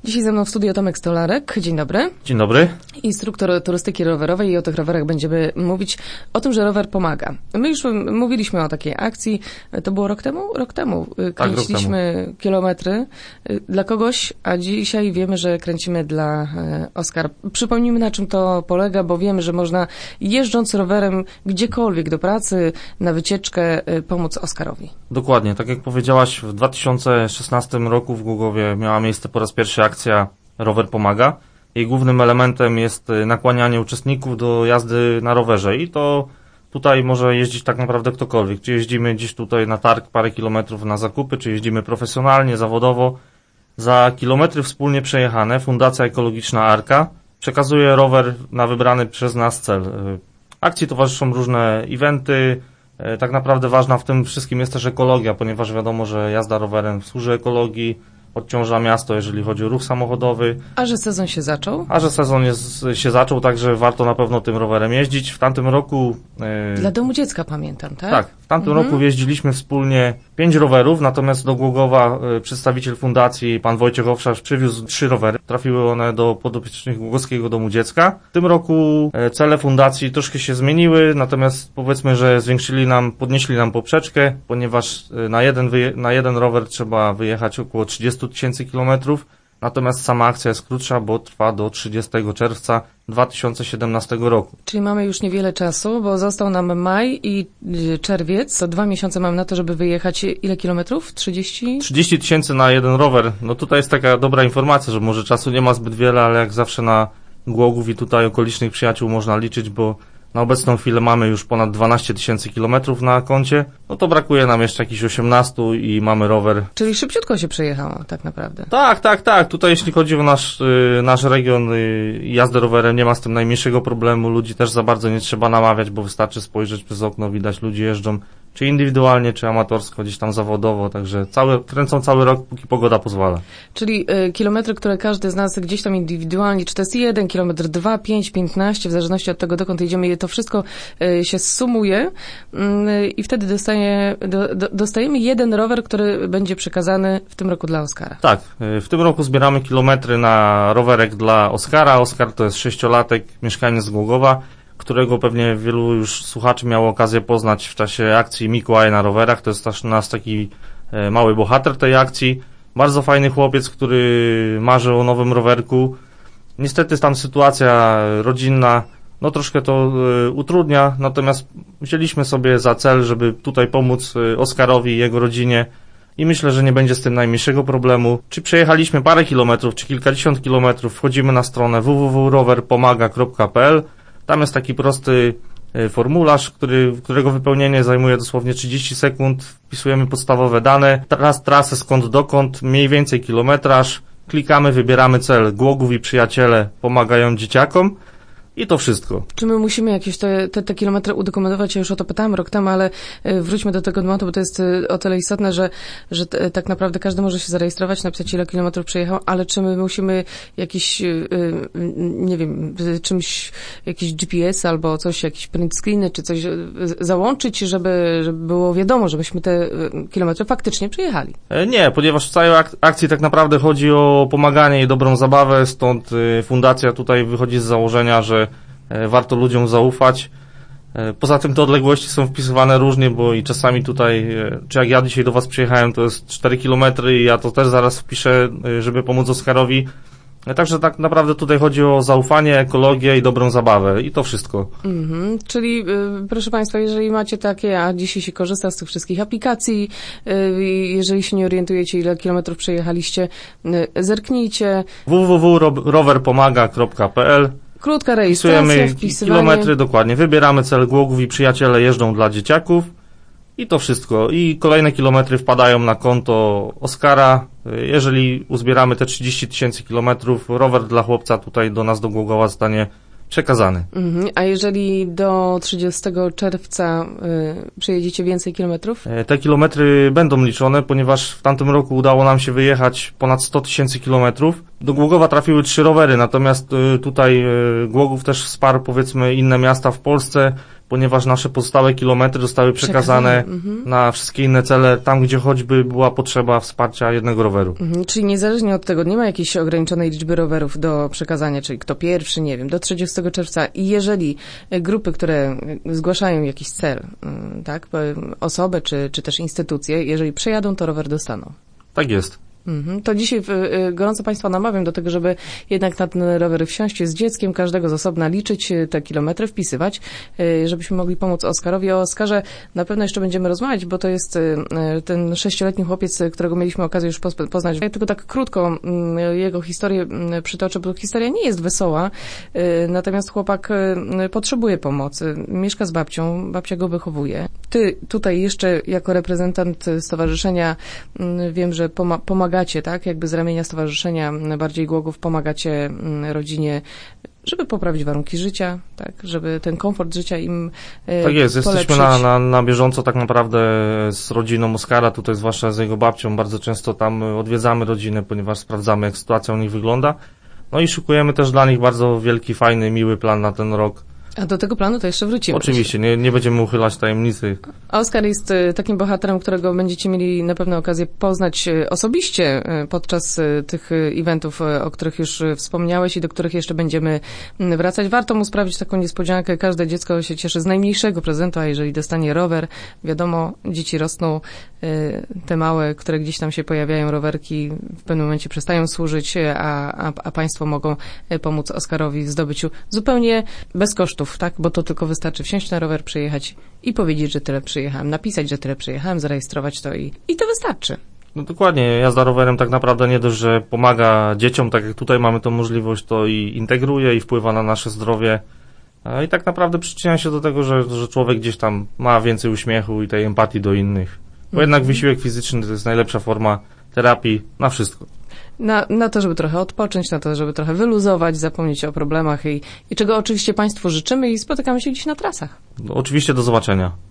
Dzisiaj ze mną w studiu Tomek Stolarek. Dzień dobry. Dzień dobry. Instruktor turystyki rowerowej i o tych rowerach będziemy mówić o tym, że rower pomaga. My już mówiliśmy o takiej akcji, to było rok temu? Rok temu. Kręciliśmy kilometry dla kogoś, a dzisiaj wiemy, że kręcimy dla Oskara. Przypomnijmy, na czym to polega, bo wiemy, że można jeżdżąc rowerem gdziekolwiek do pracy, na wycieczkę, pomóc Oskarowi. Dokładnie, tak jak powiedziałaś, w 2016 roku w Głogowie miała miejsce po raz pierwszy akcja Rower Pomaga. Jej głównym elementem jest nakłanianie uczestników do jazdy na rowerze i to tutaj może jeździć tak naprawdę ktokolwiek. Czy jeździmy gdzieś tutaj na targ parę kilometrów na zakupy, czy jeździmy profesjonalnie, zawodowo. Za kilometry wspólnie przejechane Fundacja Ekologiczna Arka przekazuje rower na wybrany przez nas cel. Akcji towarzyszą różne eventy. Tak naprawdę ważna w tym wszystkim jest też ekologia, ponieważ wiadomo, że jazda rowerem służy ekologii, odciąża miasto, jeżeli chodzi o ruch samochodowy. A że sezon się zaczął? A że sezon się zaczął, także warto na pewno tym rowerem jeździć. W tamtym roku... Dla Domu Dziecka pamiętam, tak? Tak, w tamtym roku jeździliśmy wspólnie 5 rowerów, natomiast do Głogowa przedstawiciel fundacji, pan Wojciech Owszarz, przywiózł 3 rowery. Trafiły one do podopiecznych Głogowskiego Domu Dziecka. W tym roku cele fundacji troszkę się zmieniły, natomiast powiedzmy, że podnieśli nam poprzeczkę, ponieważ na jeden rower trzeba wyjechać około 30 000 kilometrów. Natomiast sama akcja jest krótsza, bo trwa do 30 czerwca 2017 roku. Czyli mamy już niewiele czasu, bo został nam maj i czerwiec. To 2 miesiące mamy na to, żeby wyjechać ile kilometrów? 30? 30 000 na jeden rower. No tutaj jest taka dobra informacja, że może czasu nie ma zbyt wiele, ale jak zawsze na Głogów i tutaj okolicznych przyjaciół można liczyć, bo na obecną chwilę mamy już ponad 12 000 kilometrów na koncie, no to brakuje nam jeszcze jakichś 18 i mamy rower. Czyli szybciutko się przejechało tak naprawdę. Tak. Tutaj jeśli chodzi o nasz region jazdę rowerem, nie ma z tym najmniejszego problemu. Ludzi też za bardzo nie trzeba namawiać, bo wystarczy spojrzeć przez okno, widać ludzi jeżdżą czy indywidualnie, czy amatorsko, gdzieś tam zawodowo, także kręcą cały rok, póki pogoda pozwala. Czyli kilometry, które każdy z nas gdzieś tam indywidualnie, czy to jest 1 kilometr, 2, 5, 15, w zależności od tego, dokąd jedziemy, to wszystko się sumuje i wtedy dostajemy jeden rower, który będzie przekazany w tym roku dla Oskara. Tak, w tym roku zbieramy kilometry na rowerek dla Oskara. Oskar to jest 6-latek, mieszkaniec z Głogowa, którego pewnie wielu już słuchaczy miało okazję poznać w czasie akcji Mikołaj na rowerach. To jest też nasz taki mały bohater tej akcji. Bardzo fajny chłopiec, który marzy o nowym rowerku. Niestety tam sytuacja rodzinna no troszkę to utrudnia, natomiast wzięliśmy sobie za cel, żeby tutaj pomóc Oskarowi i jego rodzinie i myślę, że nie będzie z tym najmniejszego problemu. Czy przejechaliśmy parę kilometrów, czy kilkadziesiąt kilometrów, wchodzimy na stronę www.rowerpomaga.pl. Tam jest taki prosty formularz, którego wypełnienie zajmuje dosłownie 30 sekund. Wpisujemy podstawowe dane, trasę skąd dokąd, mniej więcej kilometraż. Klikamy, wybieramy cel. Głogów i przyjaciele pomagają dzieciakom. I to wszystko. Czy my musimy jakieś te kilometry udokumentować? Ja już o to pytałem rok temu, ale wróćmy do tego tematu, bo to jest o tyle istotne, że tak naprawdę każdy może się zarejestrować, napisać ile kilometrów przejechał, ale czy my musimy jakiś, nie wiem, czymś, jakiś GPS albo coś, jakieś print screeny, czy coś załączyć, żeby było wiadomo, żebyśmy te kilometry faktycznie przejechali? Nie, ponieważ w całej akcji tak naprawdę chodzi o pomaganie i dobrą zabawę, stąd fundacja tutaj wychodzi z założenia, że warto ludziom zaufać. Poza tym te odległości są wpisywane różnie, bo i czasami tutaj, czy jak ja dzisiaj do Was przyjechałem, to jest 4 kilometry i ja to też zaraz wpiszę, żeby pomóc Oskarowi. Także tak naprawdę tutaj chodzi o zaufanie, ekologię i dobrą zabawę i to wszystko. Czyli proszę Państwa, jeżeli macie takie, a dzisiaj się korzysta z tych wszystkich aplikacji, jeżeli się nie orientujecie, ile kilometrów przejechaliście, zerknijcie. www.rowerpomaga.pl. Krótka rejestracja, wpisywanie. Kilometry, dokładnie. Wybieramy cel Głogów i przyjaciele jeżdżą dla dzieciaków. I to wszystko. I kolejne kilometry wpadają na konto Oskara. Jeżeli uzbieramy te 30 000 kilometrów, rower dla chłopca tutaj do nas do Głogowa zostanie przekazany. A jeżeli do 30 czerwca przejedziecie więcej kilometrów? Te kilometry będą liczone, ponieważ w tamtym roku udało nam się wyjechać ponad 100 000 kilometrów. Do Głogowa trafiły 3 rowery, natomiast tutaj Głogów też wsparł, powiedzmy, inne miasta w Polsce, ponieważ nasze pozostałe kilometry zostały przekazane na wszystkie inne cele, tam gdzie choćby była potrzeba wsparcia jednego roweru. Czyli niezależnie od tego nie ma jakiejś ograniczonej liczby rowerów do przekazania, czyli kto pierwszy, nie wiem, do 30 czerwca i jeżeli grupy, które zgłaszają jakiś cel, tak, osobę czy też instytucje, jeżeli przejadą, to rower dostaną. Tak jest. To dzisiaj gorąco Państwa namawiam do tego, żeby jednak na ten rower wsiąść z dzieckiem, każdego z osobna liczyć te kilometry, wpisywać, żebyśmy mogli pomóc Oskarowi. O Oskarze na pewno jeszcze będziemy rozmawiać, bo to jest ten 6-letni chłopiec, którego mieliśmy okazję już poznać. Ja tylko tak krótko jego historię przytoczę, bo historia nie jest wesoła, natomiast chłopak potrzebuje pomocy. Mieszka z babcią, babcia go wychowuje. Ty tutaj jeszcze jako reprezentant stowarzyszenia wiem, że pomagacie, tak? Jakby z ramienia Stowarzyszenia Bardziej Głogów pomagacie rodzinie, żeby poprawić warunki życia, tak? Żeby ten komfort życia im tak jest, polepszyć. Jesteśmy na bieżąco tak naprawdę z rodziną Oskara, tutaj zwłaszcza z jego babcią. Bardzo często tam odwiedzamy rodzinę, ponieważ sprawdzamy, jak sytuacja u nich wygląda. No i szykujemy też dla nich bardzo wielki, fajny, miły plan na ten rok. A do tego planu to jeszcze wrócimy. Oczywiście, nie będziemy uchylać tajemnicy. Oskar jest takim bohaterem, którego będziecie mieli na pewno okazję poznać osobiście podczas tych eventów, o których już wspomniałeś i do których jeszcze będziemy wracać. Warto mu sprawić taką niespodziankę. Każde dziecko się cieszy z najmniejszego prezentu, a jeżeli dostanie rower, wiadomo, dzieci rosną, te małe, które gdzieś tam się pojawiają, rowerki w pewnym momencie przestają służyć, a państwo mogą pomóc Oskarowi w zdobyciu zupełnie bez kosztów, tak? Bo to tylko wystarczy wsiąść na rower, przyjechać i powiedzieć, że tyle przyjechałem, napisać, że tyle przyjechałem, zarejestrować to i to wystarczy. No dokładnie, jazda rowerem tak naprawdę nie dość, że pomaga dzieciom, tak jak tutaj mamy tą możliwość, to i integruje i wpływa na nasze zdrowie i tak naprawdę przyczynia się do tego, że człowiek gdzieś tam ma więcej uśmiechu i tej empatii do innych. Bo jednak wysiłek fizyczny to jest najlepsza forma terapii na wszystko. Na to, żeby trochę odpocząć, na to, żeby trochę wyluzować, zapomnieć o problemach i czego oczywiście Państwu życzymy i spotykamy się gdzieś na trasach. No, oczywiście do zobaczenia.